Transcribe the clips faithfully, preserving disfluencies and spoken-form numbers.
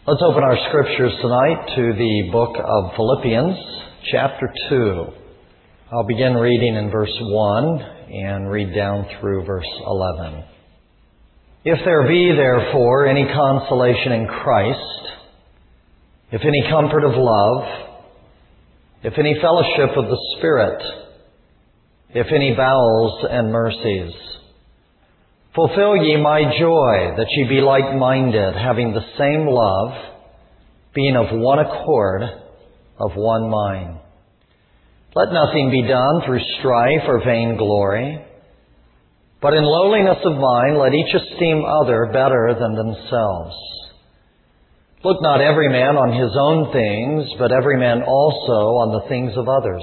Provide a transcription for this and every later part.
Let's open our scriptures tonight to the book of Philippians, chapter two. I'll begin reading in verse one and read down through verse eleven. If there be, therefore, any consolation in Christ, if any comfort of love, if any fellowship of the Spirit, if any bowels and mercies, fulfill ye my joy, that ye be like-minded, having the same love, being of one accord, of one mind. Let nothing be done through strife or vainglory, but in lowliness of mind let each esteem other better than themselves. Look not every man on his own things, but every man also on the things of others.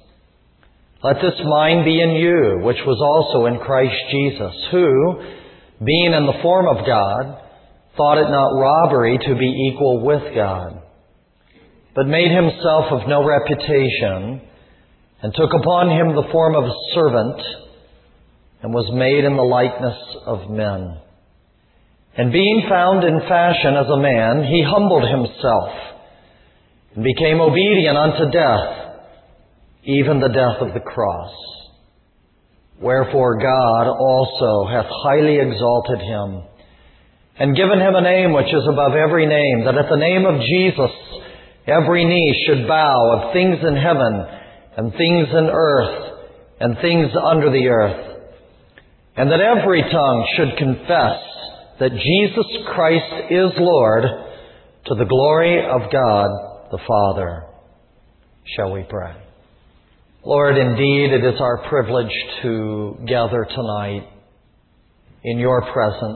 Let this mind be in you, which was also in Christ Jesus, who, being in the form of God, thought it not robbery to be equal with God, but made himself of no reputation, and took upon him the form of a servant, and was made in the likeness of men. And being found in fashion as a man, he humbled himself, and became obedient unto death, even the death of the cross. Wherefore God also hath highly exalted him, and given him a name which is above every name, that at the name of Jesus every knee should bow, of things in heaven, and things in earth, and things under the earth, and that every tongue should confess that Jesus Christ is Lord, to the glory of God the Father. Shall we pray? Lord, indeed it is our privilege to gather tonight in your presence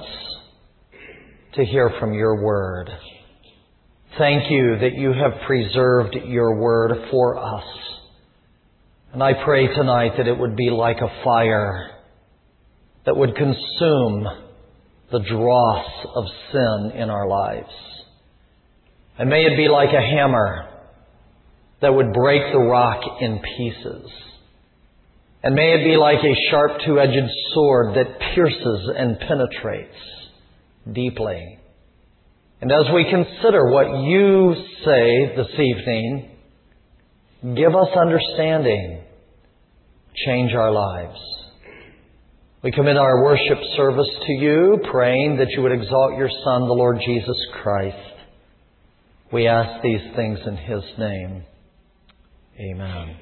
to hear from your word. Thank you that you have preserved your word for us. And I pray tonight that it would be like a fire that would consume the dross of sin in our lives. And may it be like a hammer that would break the rock in pieces. And may it be like a sharp two-edged sword that pierces and penetrates deeply. And as we consider what you say this evening, give us understanding. Change our lives. We commit our worship service to you, praying that you would exalt your Son, the Lord Jesus Christ. We ask these things in His name. Amen.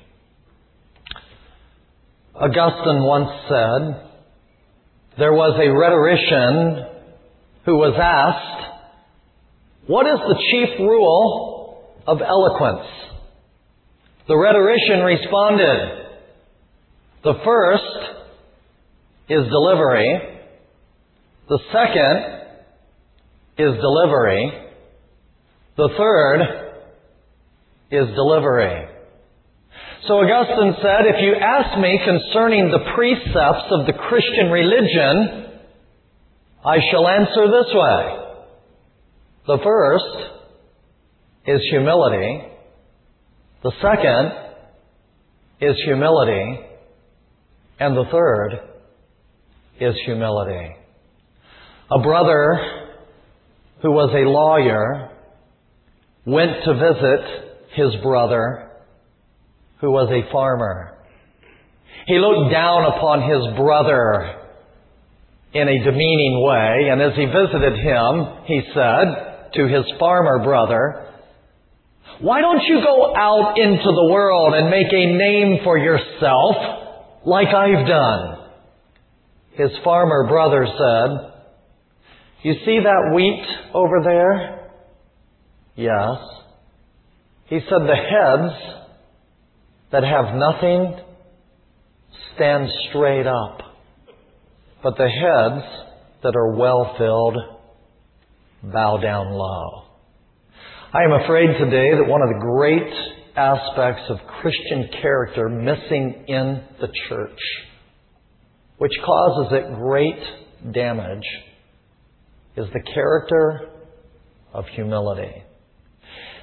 Augustine once said, there was a rhetorician who was asked, what is the chief rule of eloquence? The rhetorician responded, the first is delivery, the second is delivery, the third is delivery. So Augustine said, if you ask me concerning the precepts of the Christian religion, I shall answer this way. The first is humility. The second is humility. And the third is humility. A brother who was a lawyer went to visit his brother who was a farmer. He looked down upon his brother in a demeaning way, and as he visited him, he said to his farmer brother, why don't you go out into the world and make a name for yourself like I've done? His farmer brother said, you see that wheat over there? Yes. He said, the heads that have nothing stand straight up, but the heads that are well filled bow down low. I am afraid today that one of the great aspects of Christian character missing in the church, which causes it great damage, is the character of humility.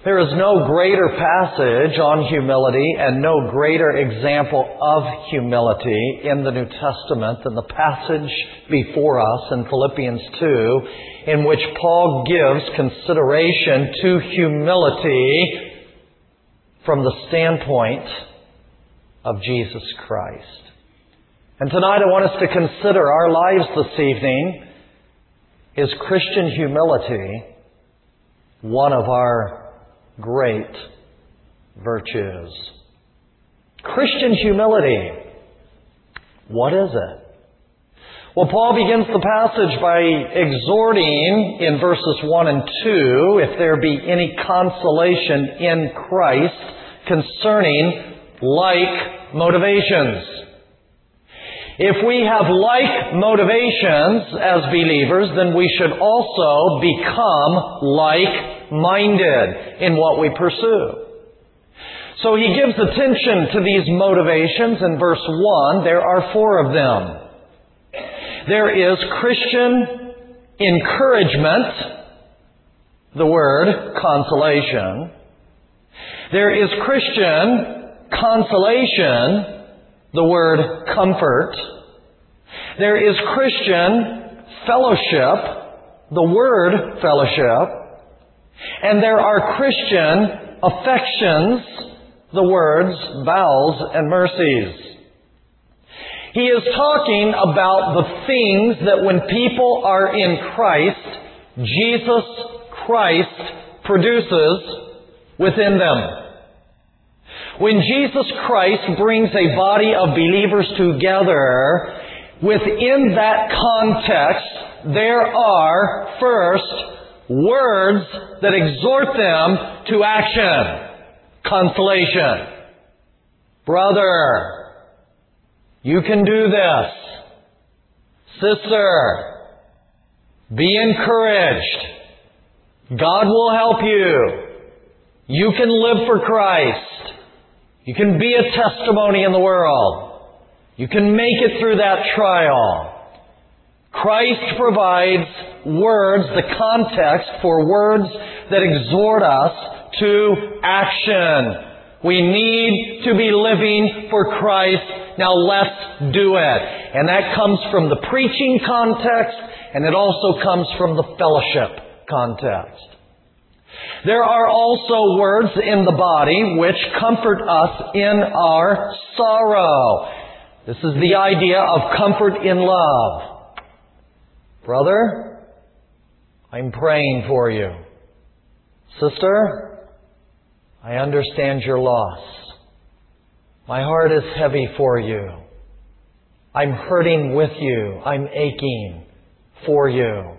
There is no greater passage on humility and no greater example of humility in the New Testament than the passage before us in Philippians two, in which Paul gives consideration to humility from the standpoint of Jesus Christ. And tonight I want us to consider our lives this evening. Is Christian humility one of our great virtues? Christian humility, what is it? Well, Paul begins the passage by exhorting in verses one and two, if there be any consolation in Christ concerning like motivations. If we have like motivations as believers, then we should also become like-minded in what we pursue. So he gives attention to these motivations in verse one. There are four of them. There is Christian encouragement, the word consolation. There is Christian consolation, the word comfort. There is Christian fellowship, the word fellowship. And there are Christian affections, the words vows and mercies. He is talking about the things that when people are in Christ, Jesus Christ produces within them. When Jesus Christ brings a body of believers together, within that context, there are first words that exhort them to action. Consolation. Brother, you can do this. Sister, be encouraged. God will help you. You can live for Christ. You can be a testimony in the world. You can make it through that trial. Christ provides words, the context for words that exhort us to action. We need to be living for Christ. Now let's do it. And that comes from the preaching context, and it also comes from the fellowship context. There are also words in the body which comfort us in our sorrow. This is the idea of comfort in love. Brother, I'm praying for you. Sister, I understand your loss. My heart is heavy for you. I'm hurting with you. I'm aching for you.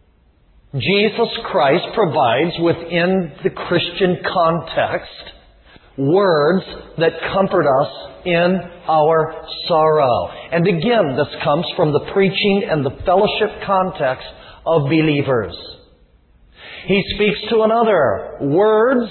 Jesus Christ provides within the Christian context words that comfort us in our sorrow. And again, this comes from the preaching and the fellowship context of believers. He speaks to another, words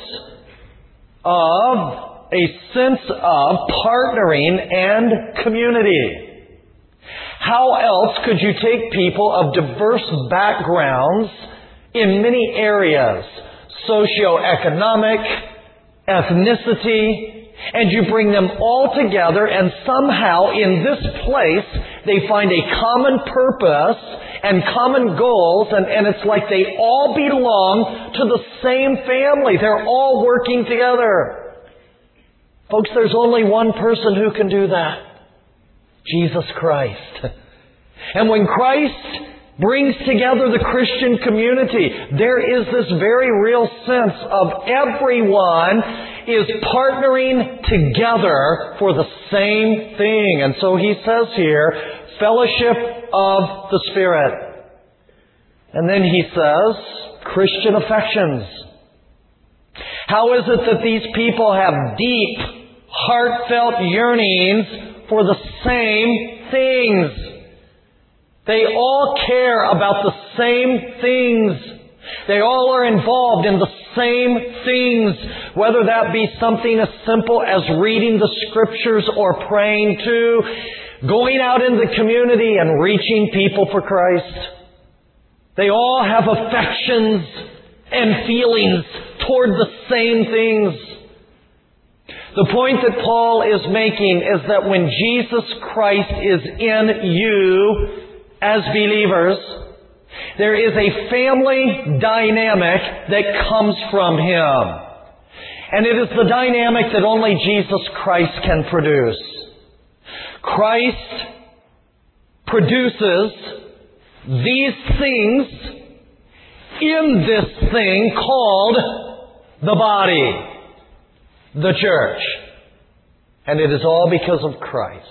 of a sense of partnering and community. How else could you take people of diverse backgrounds in many areas, socioeconomic, ethnicity, and you bring them all together and somehow in this place they find a common purpose and common goals, and, and it's like they all belong to the same family. They're all working together. Folks, there's only one person who can do that. Jesus Christ. And when Christ brings together the Christian community, there is this very real sense of everyone is partnering together for the same thing. And so he says here, fellowship of the Spirit. And then he says, Christian affections. How is it that these people have deep, heartfelt yearnings for the same things? They all care about the same things. They all are involved in the same things, whether that be something as simple as reading the Scriptures or praying to, going out in the community and reaching people for Christ. They all have affections and feelings toward the same things. The point that Paul is making is that when Jesus Christ is in you as believers, there is a family dynamic that comes from Him. And it is the dynamic that only Jesus Christ can produce. Christ produces these things in this thing called the body, the church. And it is all because of Christ.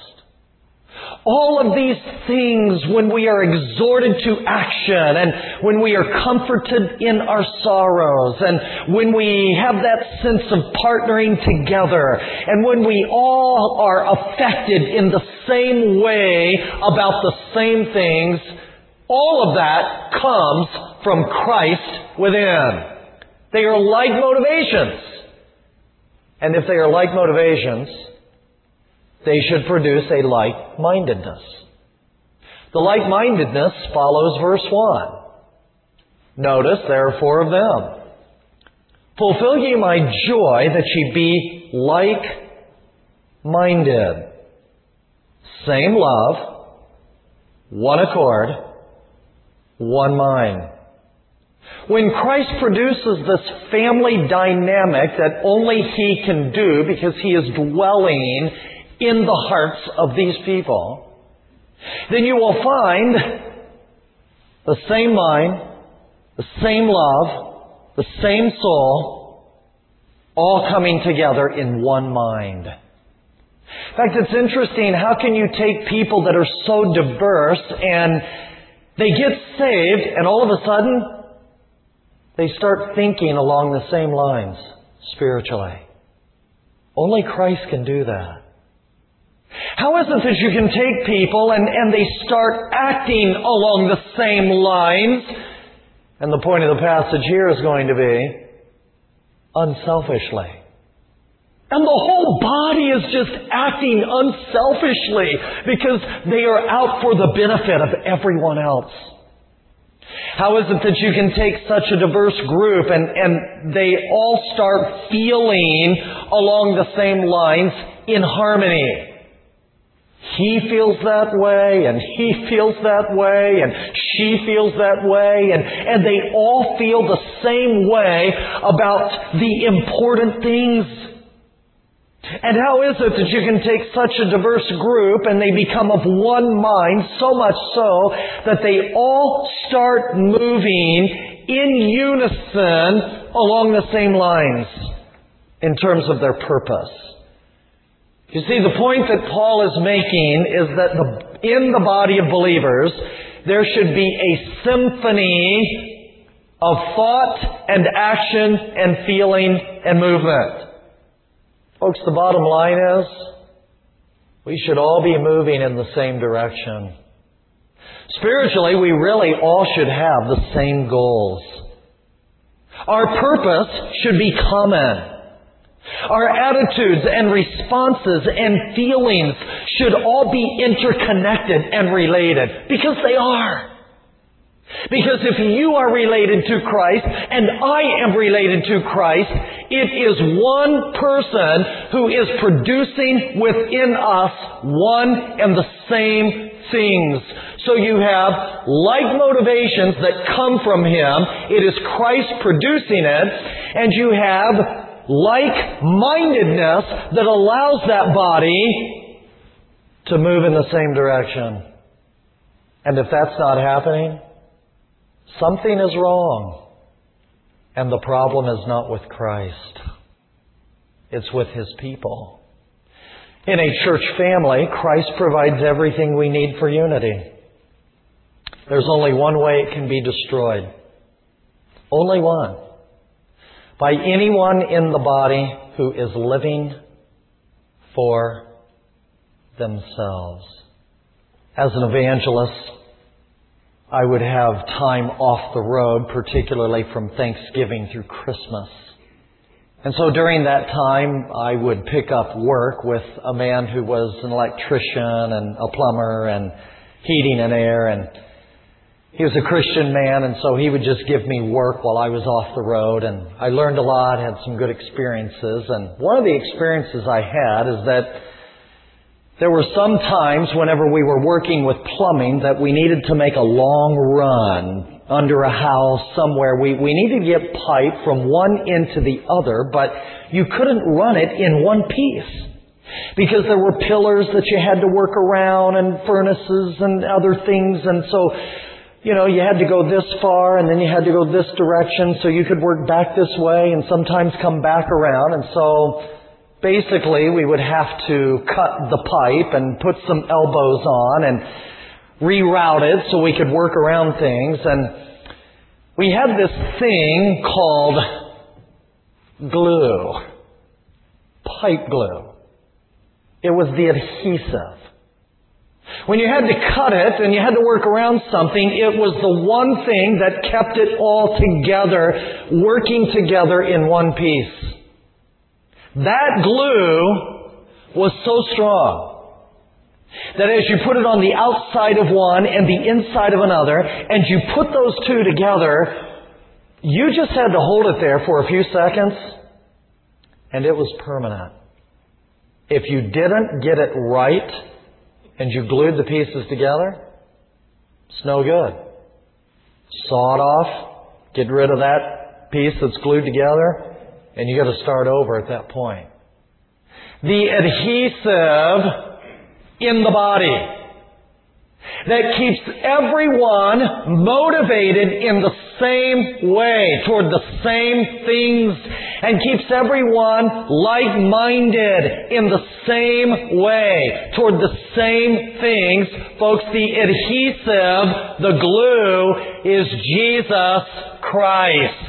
All of these things, when we are exhorted to action, and when we are comforted in our sorrows, and when we have that sense of partnering together, and when we all are affected in the same way about the same things, all of that comes from Christ within. They are like motivations. And if they are like motivations, they should produce a like-mindedness. The like-mindedness follows verse one. Notice there are four of them. Fulfill ye my joy that ye be like-minded. Same love, one accord, one mind. When Christ produces this family dynamic that only He can do because He is dwelling in the hearts of these people, then you will find the same mind, the same love, the same soul, all coming together in one mind. In fact, it's interesting, how can you take people that are so diverse and they get saved and all of a sudden they start thinking along the same lines spiritually? Only Christ can do that. How is it that you can take people and, and they start acting along the same lines? And the point of the passage here is going to be unselfishly. And the whole body is just acting unselfishly because they are out for the benefit of everyone else. How is it that you can take such a diverse group and, and they all start feeling along the same lines in harmony? He feels that way, and he feels that way, and she feels that way, and, and they all feel the same way about the important things. And how is it that you can take such a diverse group and they become of one mind, so much so that they all start moving in unison along the same lines in terms of their purpose? You see, the point that Paul is making is that the, in the body of believers, there should be a symphony of thought and action and feeling and movement. Folks, the bottom line is, we should all be moving in the same direction. Spiritually, we really all should have the same goals. Our purpose should be common. Our attitudes and responses and feelings should all be interconnected and related, because they are. Because if you are related to Christ and I am related to Christ, it is one person who is producing within us one and the same things. So you have like motivations that come from Him. It is Christ producing it. And you have like-mindedness that allows that body to move in the same direction. And if that's not happening, something is wrong. And the problem is not with Christ. It's with His people. In a church family, Christ provides everything we need for unity. There's only one way it can be destroyed. Only one. By anyone in the body who is living for themselves. As an evangelist, I would have time off the road, particularly from Thanksgiving through Christmas. And so during that time, I would pick up work with a man who was an electrician and a plumber and heating and air. And He was a Christian man, and so he would just give me work while I was off the road, and I learned a lot, had some good experiences. And one of the experiences I had is that there were some times whenever we were working with plumbing that we needed to make a long run under a house somewhere. We, we needed to get pipe from one end to the other, but you couldn't run it in one piece because there were pillars that you had to work around and furnaces and other things. And so, you know, you had to go this far and then you had to go this direction so you could work back this way and sometimes come back around. And so basically we would have to cut the pipe and put some elbows on and reroute it so we could work around things. And we had this thing called glue. Pipe glue. It was the adhesive. When you had to cut it and you had to work around something, it was the one thing that kept it all together, working together in one piece. That glue was so strong that as you put it on the outside of one and the inside of another, and you put those two together, you just had to hold it there for a few seconds, and it was permanent. If you didn't get it right, and you glued the pieces together, it's no good. Saw it off, get rid of that piece that's glued together, and you got to start over at that point. The adhesive in the body that keeps everyone motivated in the same way, toward the same things, and keeps everyone like-minded in the same way, toward the same things. Folks, the adhesive, the glue, is Jesus Christ.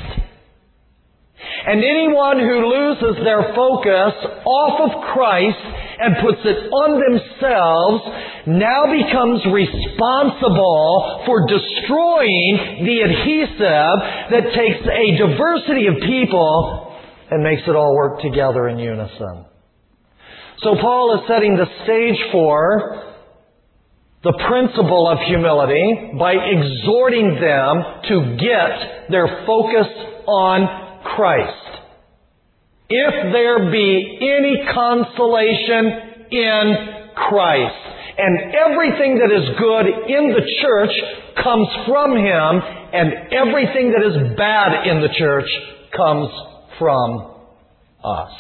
And anyone who loses their focus off of Christ and puts it on themselves now becomes responsible for destroying the adhesive that takes a diversity of people and makes it all work together in unison. So Paul is setting the stage for the principle of humility by exhorting them to get their focus on Christ. If there be any consolation in Christ, and everything that is good in the church comes from Him, and everything that is bad in the church comes from us.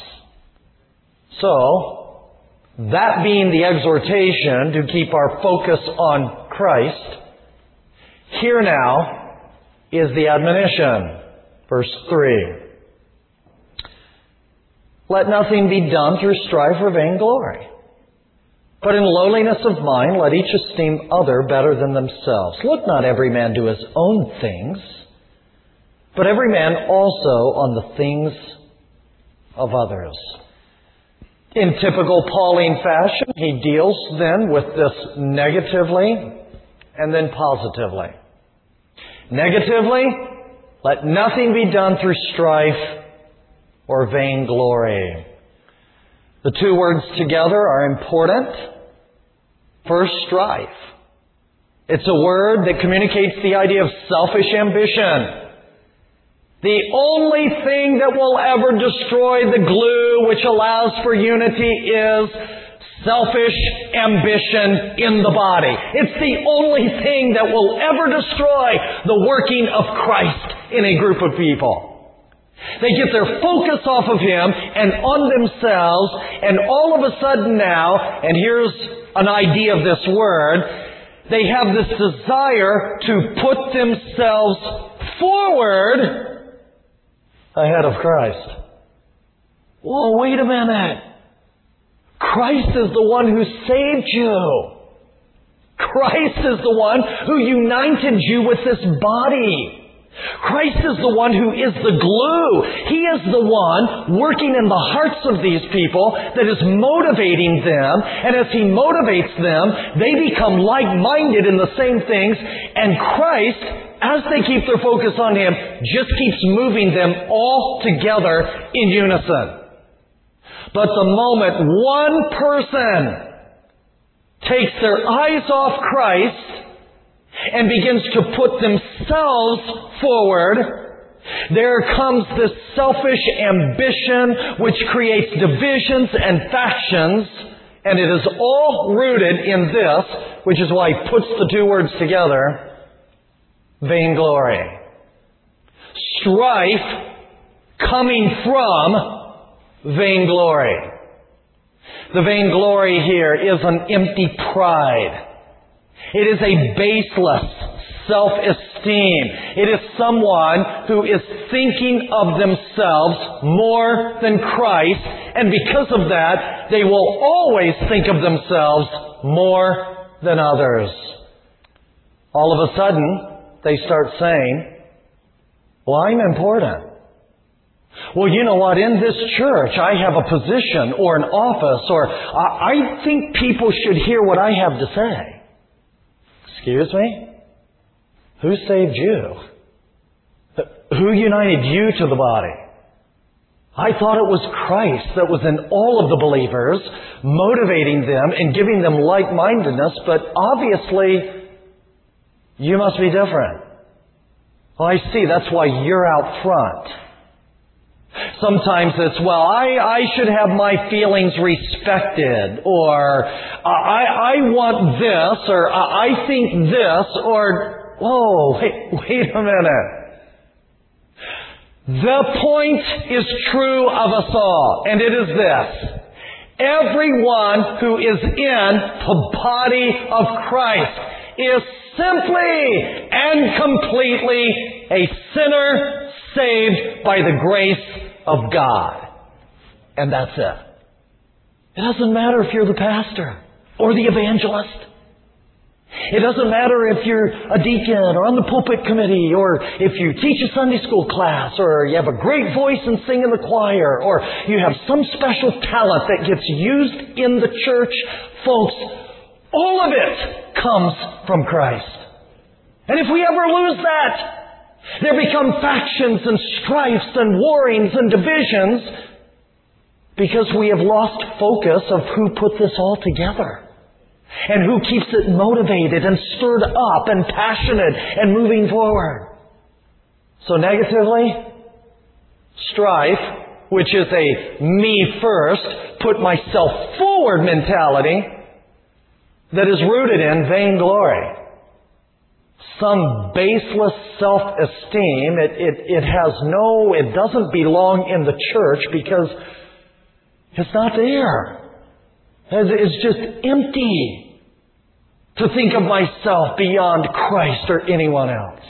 So, that being the exhortation to keep our focus on Christ, here now is the admonition. Verse three. Let nothing be done through strife or vainglory, but in lowliness of mind let each esteem other better than themselves. Look not every man to his own things, but every man also on the things of others. In typical Pauline fashion, he deals then with this negatively and then positively. Negatively, let nothing be done through strife or vainglory. The two words together are important. First, strife. It's a word that communicates the idea of selfish ambition. The only thing that will ever destroy the glue which allows for unity is selfish ambition in the body. It's the only thing that will ever destroy the working of Christ in a group of people. They get their focus off of Him and on themselves, and all of a sudden now, and here's an idea of this word, they have this desire to put themselves forward ahead of Christ. Whoa, wait a minute. Christ is the one who saved you. Christ is the one who united you with this body. Christ is the one who is the glue. He is the one working in the hearts of these people that is motivating them. And as He motivates them, they become like-minded in the same things. And Christ, as they keep their focus on Him, just keeps moving them all together in unison. But the moment one person takes their eyes off Christ and begins to put themselves forward, there comes this selfish ambition which creates divisions and factions, and it is all rooted in this, which is why he puts the two words together, vainglory. Strife coming from vainglory. The vainglory here is an empty pride. It is a baseless self-esteem. It is someone who is thinking of themselves more than Christ, and because of that, they will always think of themselves more than others. All of a sudden, they start saying, well, I'm important. Well, you know what? In this church, I have a position or an office, or I think people should hear what I have to say. Excuse me? Who saved you? Who united you to the body? I thought it was Christ that was in all of the believers, motivating them and giving them like-mindedness, but obviously, you must be different. Well, I see. That's why you're out front. Sometimes it's, well, I, I should have my feelings respected, or I, I want this, or I think this, or, whoa, wait, wait a minute. The point is true of us all, and it is this. Everyone who is in the body of Christ is simply and completely a sinner saved by the grace of God. And that's it. It doesn't matter if you're the pastor or the evangelist. It doesn't matter if you're a deacon or on the pulpit committee, or if you teach a Sunday school class, or you have a great voice and sing in the choir, or you have some special talent that gets used in the church. Folks, all of it comes from Christ. And if we ever lose that, there become factions and strifes and warrings and divisions because we have lost focus of who put this all together and who keeps it motivated and stirred up and passionate and moving forward. So negatively, strife, which is a me first, put myself forward mentality that is rooted in vainglory. Some baseless self-esteem. It, it, it has no, it doesn't belong in the church because it's not there. It's just empty to think of myself beyond Christ or anyone else.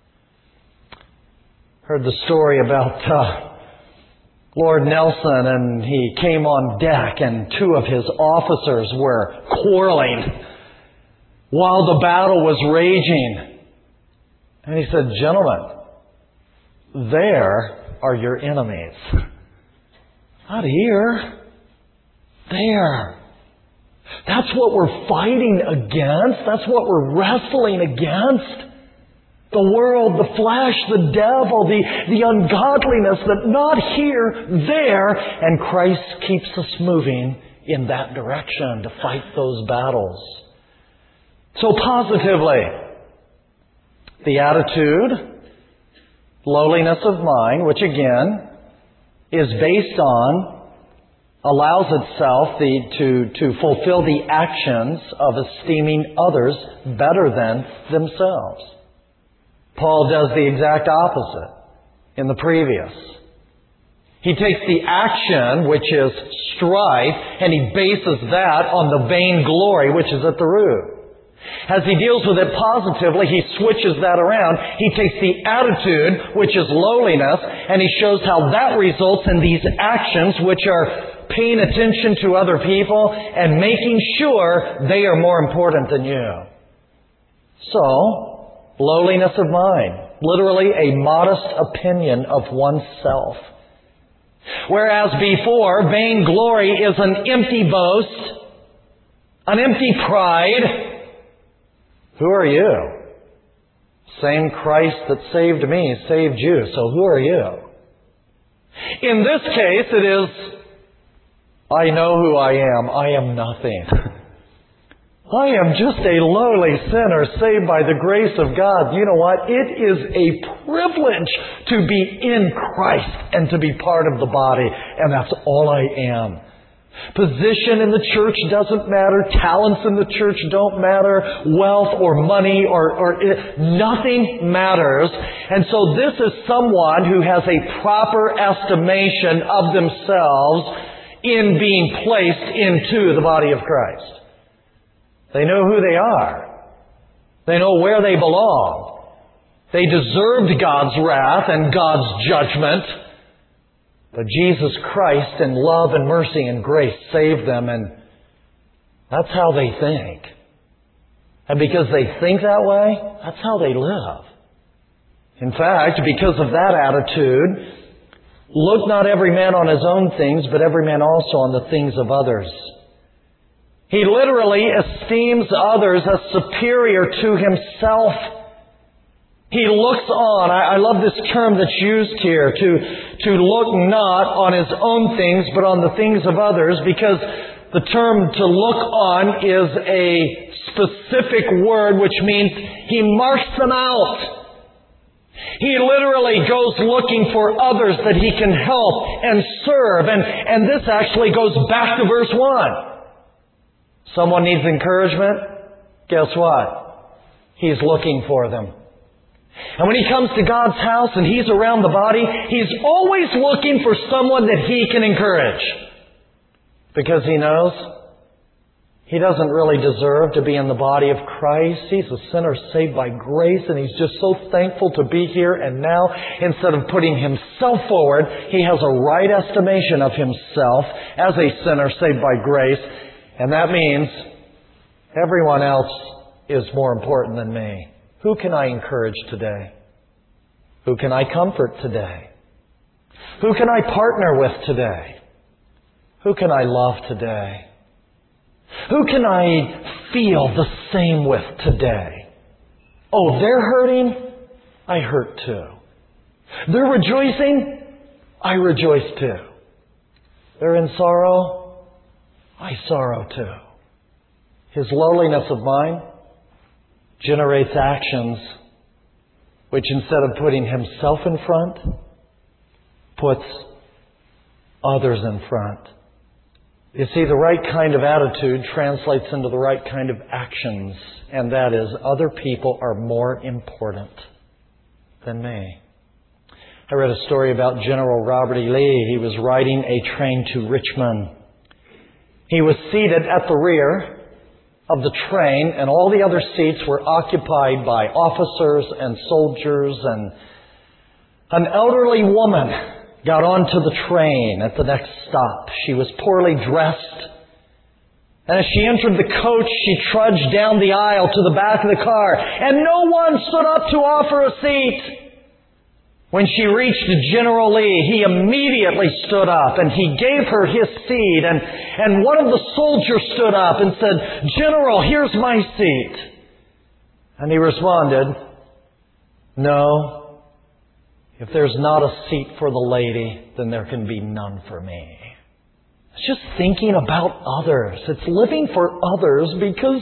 Heard the story about uh, Lord Nelson, and he came on deck and two of his officers were quarreling while the battle was raging. And he said, gentlemen, there are your enemies. Not here. There. That's what we're fighting against. That's what we're wrestling against. The world, the flesh, the devil, the, the ungodliness, that not here, there. And Christ keeps us moving in that direction to fight those battles. So positively, the attitude, lowliness of mind, which again is based on, allows itself the, to, to fulfill the actions of esteeming others better than themselves. Paul does the exact opposite in the previous. He takes the action, which is strife, and he bases that on the vainglory, which is at the root. As he deals with it positively, he switches that around. He takes the attitude, which is lowliness, and he shows how that results in these actions, which are paying attention to other people and making sure they are more important than you. So, lowliness of mind. Literally a modest opinion of oneself. Whereas before, vainglory is an empty boast, an empty pride. Who are you? Same Christ that saved me saved you. So who are you? In this case, it is, I know who I am. I am nothing. I am just a lowly sinner saved by the grace of God. You know what? It is a privilege to be in Christ and to be part of the body. And that's all I am. Position in the church doesn't matter. Talents in the church don't matter. Wealth or money or, or it, nothing matters. And so this is someone who has a proper estimation of themselves in being placed into the body of Christ. They know who they are. They know where they belong. They deserved God's wrath and God's judgment. But Jesus Christ in love and mercy and grace saved them, and that's how they think. And because they think that way, that's how they live. In fact, because of that attitude, look not every man on his own things, but every man also on the things of others. He literally esteems others as superior to himself. He looks on. I, I love this term that's used here, to, to look not on his own things, but on the things of others, because the term to look on is a specific word which means he marks them out. He literally goes looking for others that he can help and serve. And, and this actually goes back to verse one. Someone needs encouragement. Guess what? He's looking for them. And when he comes to God's house and he's around the body, he's always looking for someone that he can encourage. Because he knows he doesn't really deserve to be in the body of Christ. He's a sinner saved by grace, and he's just so thankful to be here. And now, instead of putting himself forward, he has a right estimation of himself as a sinner saved by grace. And that means everyone else is more important than me. Who can I encourage today? Who can I comfort today? Who can I partner with today? Who can I love today? Who can I feel the same with today? Oh, they're hurting? I hurt too. They're rejoicing? I rejoice too. They're in sorrow? I sorrow too. His lowliness of mind generates actions which, instead of putting himself in front, puts others in front. You see, the right kind of attitude translates into the right kind of actions, and that is, other people are more important than me. I read a story about General Robert E. Lee. He was riding a train to Richmond. He was seated at the rear of the train, and all the other seats were occupied by officers and soldiers, and an elderly woman got onto the train at the next stop. She was poorly dressed, and as she entered the coach, she trudged down the aisle to the back of the car, and no one stood up to offer a seat. When she reached General Lee, he immediately stood up and he gave her his seat. And, and one of the soldiers stood up and said, "General, here's my seat." And he responded, "No, if there's not a seat for the lady, then there can be none for me." It's just thinking about others. It's living for others because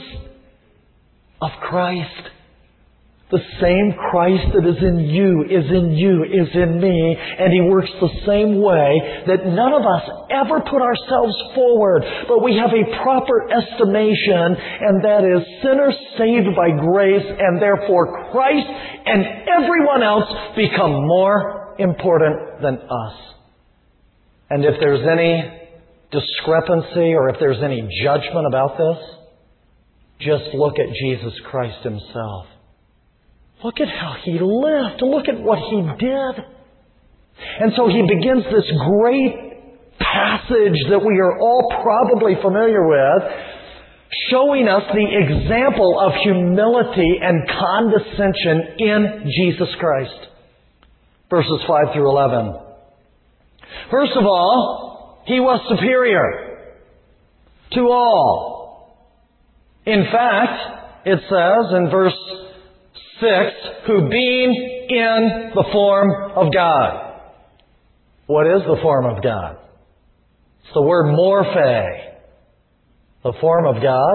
of Christ. The same Christ that is in you is in you, is in me, and He works the same way, that none of us ever put ourselves forward, but we have a proper estimation, and that is sinners saved by grace, and therefore Christ and everyone else become more important than us. And if there's any discrepancy or if there's any judgment about this, just look at Jesus Christ Himself. Look at how He lived. Look at what He did. And so He begins this great passage that we are all probably familiar with, showing us the example of humility and condescension in Jesus Christ. Verses five through eleven. First of all, He was superior to all. In fact, it says in verse six, who being in the form of God. What is the form of God? It's the word morphe. The form of God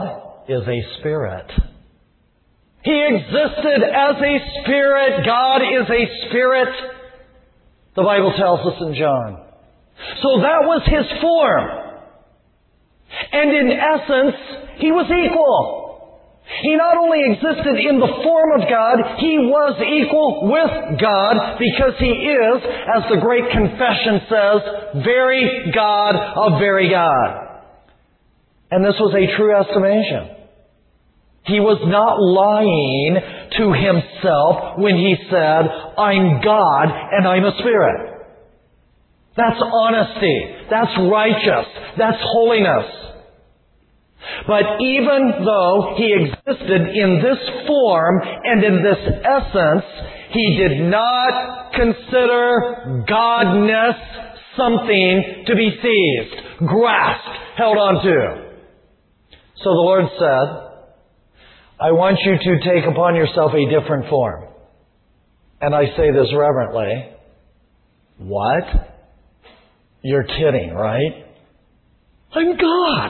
is a spirit. He existed as a spirit. God is a spirit. The Bible tells us in John. So that was His form. And in essence, He was equal. He not only existed in the form of God, He was equal with God because He is, as the great confession says, very God of very God. And this was a true estimation. He was not lying to Himself when He said, I'm God and I'm a spirit. That's honesty. That's righteous. That's holiness. But even though He existed in this form and in this essence, He did not consider Godness something to be seized, grasped, held on to. So the Lord said, I want you to take upon yourself a different form. And I say this reverently. What? You're kidding, right? I'm God.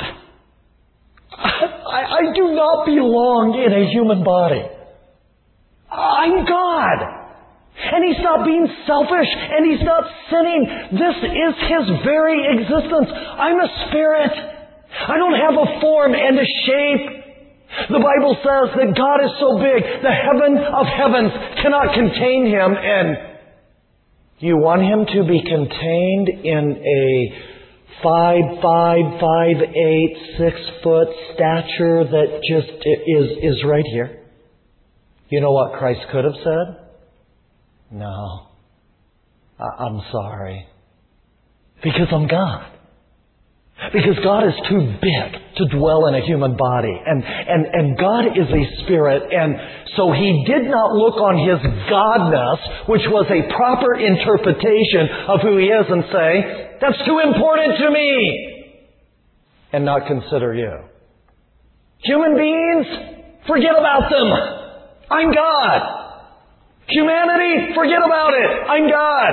I, I do not belong in a human body. I'm God. And He's not being selfish, and He's not sinning. This is His very existence. I'm a spirit. I don't have a form and a shape. The Bible says that God is so big, the heaven of heavens cannot contain Him. And you want Him to be contained in a Five, five, five, eight, six foot stature that just is, is right here. You know what Christ could have said? No. I'm sorry. Because I'm God. Because God is too big to dwell in a human body. And, and, and God is a spirit. And so He did not look on His godness, which was a proper interpretation of who He is, and say, that's too important to me, and not consider you. Human beings, forget about them. I'm God. Humanity, forget about it. I'm God.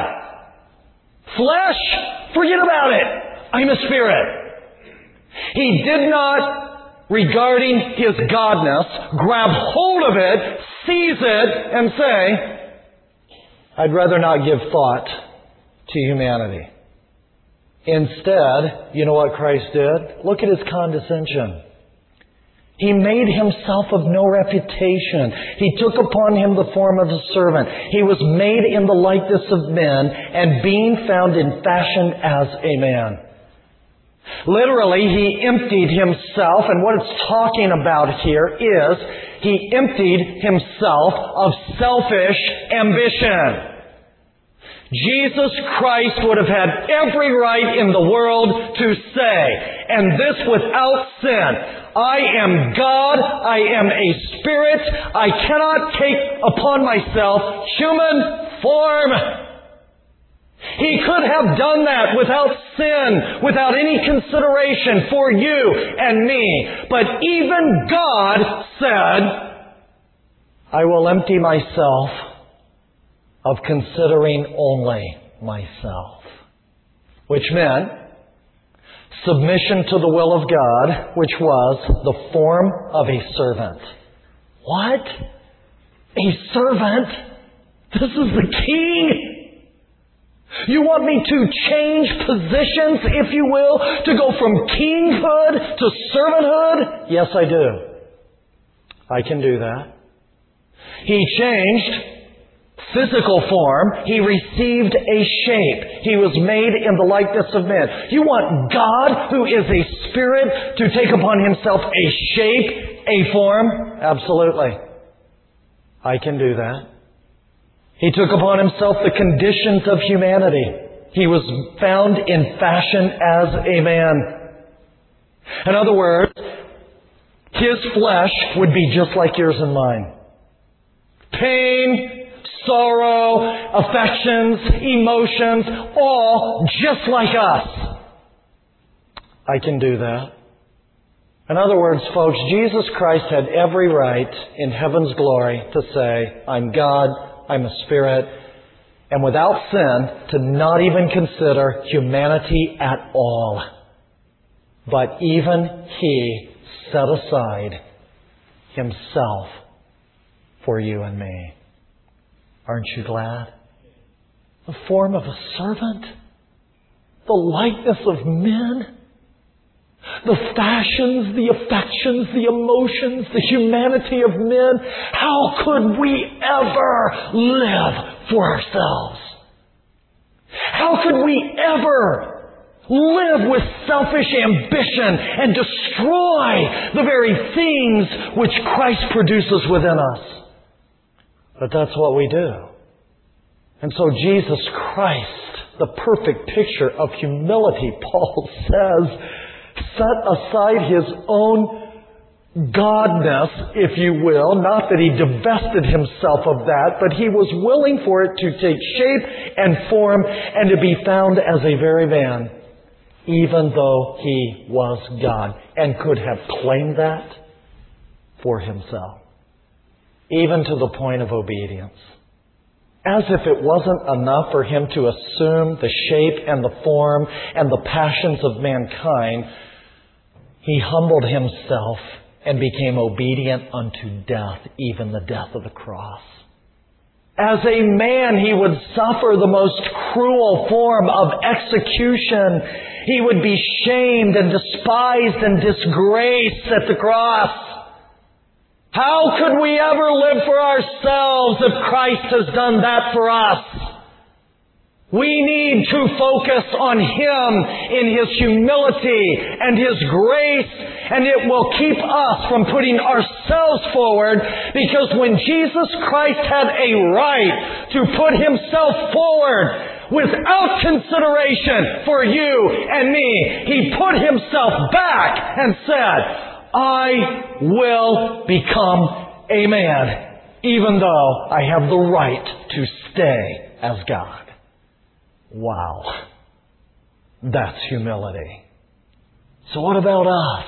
Flesh, forget about it. I'm a spirit. He did not, regarding His godness, grab hold of it, seize it, and say, I'd rather not give thought to humanity. Instead, you know what Christ did? Look at His condescension. He made Himself of no reputation. He took upon Him the form of a servant. He was made in the likeness of men, and being found in fashion as a man. Literally, He emptied Himself, and what it's talking about here is He emptied Himself of selfish ambition. Jesus Christ would have had every right in the world to say, and this without sin, I am God, I am a spirit, I cannot take upon myself human form. He could have done that without sin, without any consideration for you and me. But even God said, I will empty myself of considering only myself. Which meant submission to the will of God, which was the form of a servant. What? A servant? This is the King? You want me to change positions, if you will, to go from kinghood to servanthood? Yes, I do. I can do that. He changed physical form. He received a shape. He was made in the likeness of men. You want God, who is a spirit, to take upon Himself a shape, a form? Absolutely. I can do that. He took upon Himself the conditions of humanity. He was found in fashion as a man. In other words, His flesh would be just like yours and mine. Pain, sorrow, affections, emotions, all just like us. I can do that. In other words, folks, Jesus Christ had every right in heaven's glory to say, I'm God, I'm a spirit, and without sin, to not even consider humanity at all. But even He set aside Himself for you and me. Aren't you glad? The form of a servant, the likeness of men, the fashions, the affections, the emotions, the humanity of men. How could we ever live for ourselves? How could we ever live with selfish ambition and destroy the very things which Christ produces within us? But that's what we do. And so Jesus Christ, the perfect picture of humility, Paul says, set aside His own godness, if you will. Not that He divested Himself of that, but He was willing for it to take shape and form and to be found as a very man, even though He was God, and could have claimed that for Himself, even to the point of obedience. As if it wasn't enough for Him to assume the shape and the form and the passions of mankind, He humbled Himself and became obedient unto death, even the death of the cross. As a man, He would suffer the most cruel form of execution. He would be shamed and despised and disgraced at the cross. How could we ever live for ourselves if Christ has done that for us? We need to focus on Him in His humility and His grace, and it will keep us from putting ourselves forward, because when Jesus Christ had a right to put Himself forward without consideration for you and me, He put Himself back and said, I will become a man, even though I have the right to stay as God. Wow. That's humility. So what about us?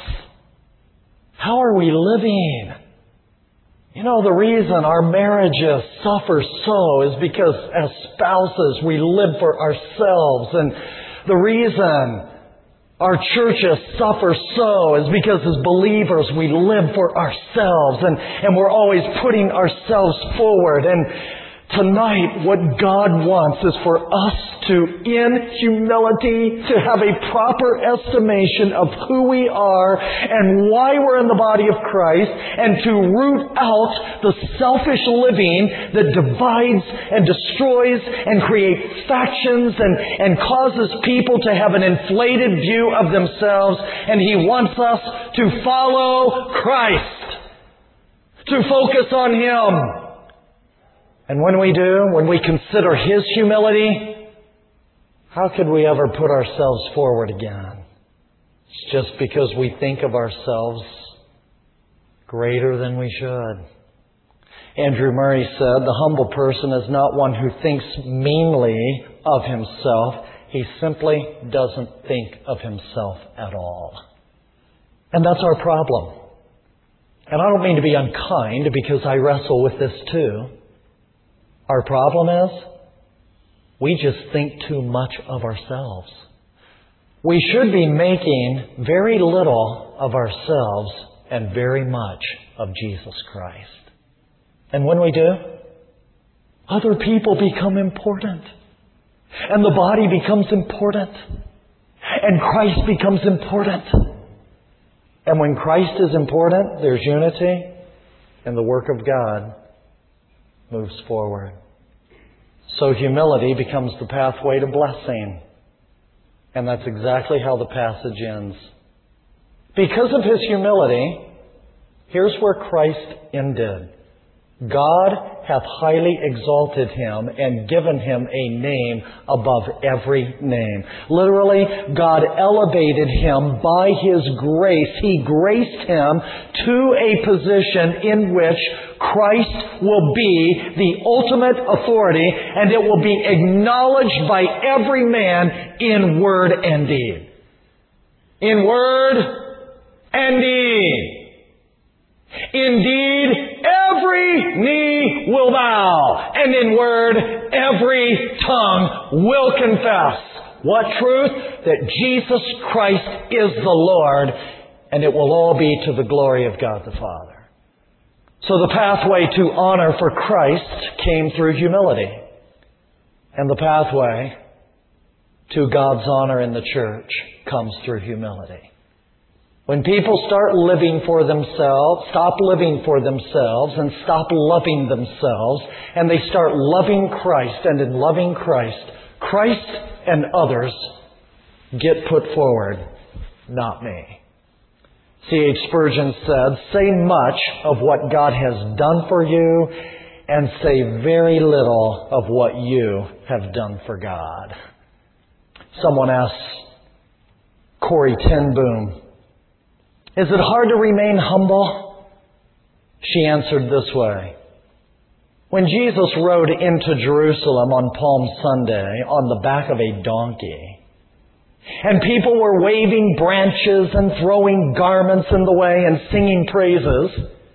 How are we living? You know, the reason our marriages suffer so is because as spouses we live for ourselves. And the reason our churches suffer so is because as believers we live for ourselves, and, and we're always putting ourselves forward. And tonight what God wants is for us to, in humility, to have a proper estimation of who we are and why we're in the body of Christ, and to root out the selfish living that divides and destroys and creates factions and, and causes people to have an inflated view of themselves. And He wants us to follow Christ, to focus on Him. And when we do, when we consider His humility, how could we ever put ourselves forward again? It's just because we think of ourselves greater than we should. Andrew Murray said, the humble person is not one who thinks meanly of himself. He simply doesn't think of himself at all. And that's our problem. And I don't mean to be unkind, because I wrestle with this too. Our problem is, we just think too much of ourselves. We should be making very little of ourselves and very much of Jesus Christ. And when we do, other people become important. And the body becomes important. And Christ becomes important. And when Christ is important, there's unity, and the work of God moves forward. So humility becomes the pathway to blessing. And that's exactly how the passage ends. Because of His humility, here's where Christ ended. God hath highly exalted Him and given Him a name above every name. Literally, God elevated Him by His grace. He graced Him to a position in which Christ will be the ultimate authority, and it will be acknowledged by every man in word and deed. In word and deed. Indeed, every knee will bow, and in word, every tongue will confess. What truth? That Jesus Christ is the Lord, and it will all be to the glory of God the Father. So the pathway to honor for Christ came through humility. And the pathway to God's honor in the church comes through humility. When people start living for themselves, stop living for themselves and stop loving themselves, and they start loving Christ, and in loving Christ, Christ and others get put forward, not me. C H Spurgeon said, "Say much of what God has done for you and say very little of what you have done for God." Someone asked Corrie ten Boom, "Is it hard to remain humble?" She answered this way. When Jesus rode into Jerusalem on Palm Sunday on the back of a donkey, and people were waving branches and throwing garments in the way and singing praises,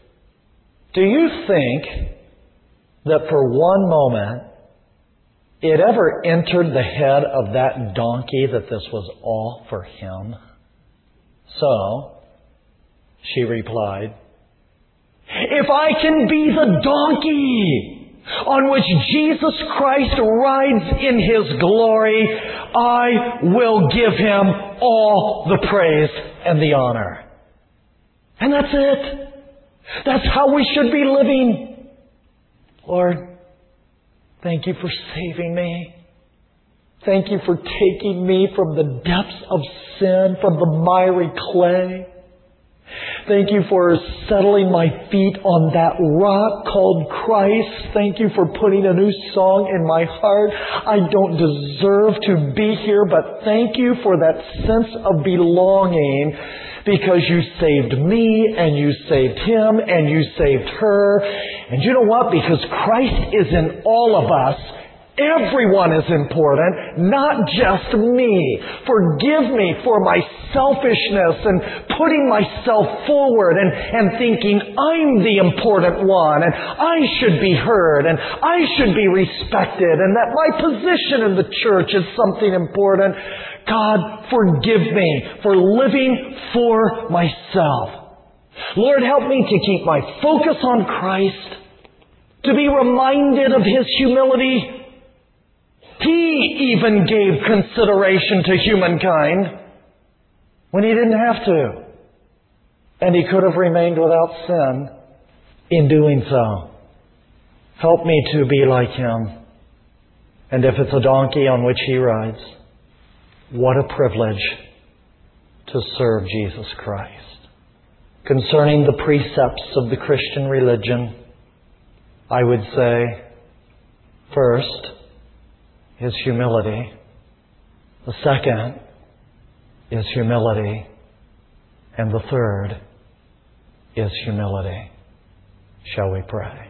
do you think that for one moment it ever entered the head of that donkey that this was all for him? So, she replied, "If I can be the donkey on which Jesus Christ rides in His glory, I will give Him all the praise and the honor." And that's it. That's how we should be living. Lord, thank You for saving me. Thank You for taking me from the depths of sin, from the miry clay. Thank You for settling my feet on that rock called Christ. Thank You for putting a new song in my heart. I don't deserve to be here, but thank You for that sense of belonging, because You saved me and You saved him and You saved her. And you know what? Because Christ is in all of us, everyone is important, not just me. Forgive me for my selfishness and putting myself forward and, and thinking I'm the important one and I should be heard and I should be respected and that my position in the church is something important. God, forgive me for living for myself. Lord, help me to keep my focus on Christ, to be reminded of His humility. He even gave consideration to humankind when He didn't have to. And He could have remained without sin in doing so. Help me to be like Him. And if it's a donkey on which He rides, what a privilege to serve Jesus Christ. Concerning the precepts of the Christian religion, I would say, first, is humility. The second is humility. And the third is humility. Shall we pray?